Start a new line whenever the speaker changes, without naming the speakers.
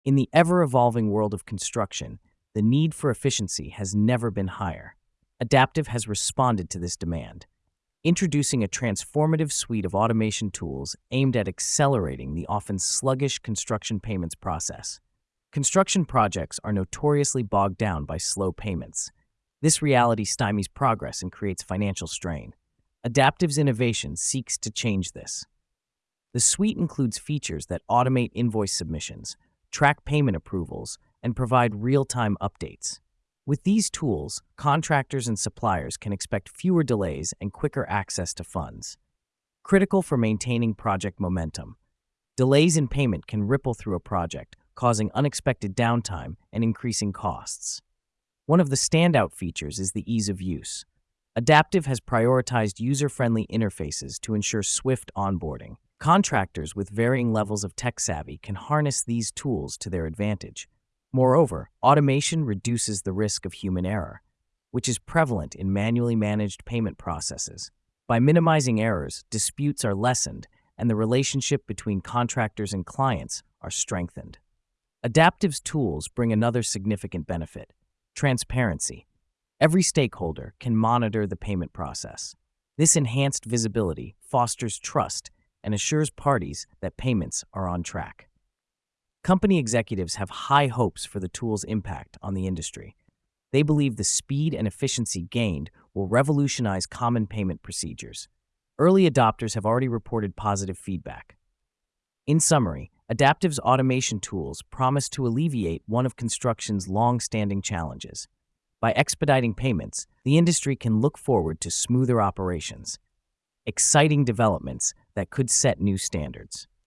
In the ever-evolving world of construction, the need for efficiency has never been higher. Adaptive has responded to this demand, introducing a transformative suite of automation tools aimed at accelerating the often sluggish construction payments process. Construction projects are notoriously bogged down by slow payments. This reality stymies progress and creates financial strain. Adaptive's innovation seeks to change this. The suite includes features that automate invoice submissions, track payment approvals, and provide real-time updates. With these tools, contractors and suppliers can expect fewer delays and quicker access to funds. Critical for maintaining project momentum. Delays in payment can ripple through a project, causing unexpected downtime and increasing costs. One of the standout features is the ease of use. Adaptive has prioritized user-friendly interfaces to ensure swift onboarding. Contractors with varying levels of tech savvy can harness these tools to their advantage. Moreover, automation reduces the risk of human error, which is prevalent in manually managed payment processes. By minimizing errors, disputes are lessened and the relationship between contractors and clients are strengthened. Adaptive's tools bring another significant benefit: transparency. Every stakeholder can monitor the payment process. This enhanced visibility fosters trust and assures parties that payments are on track. Company executives have high hopes for the tool's impact on the industry. They believe the speed and efficiency gained will revolutionize common payment procedures. Early adopters have already reported positive feedback. In summary, Adaptive's automation tools promise to alleviate one of construction's long-standing challenges. By expediting payments, the industry can look forward to smoother operations, exciting developments that could set new standards.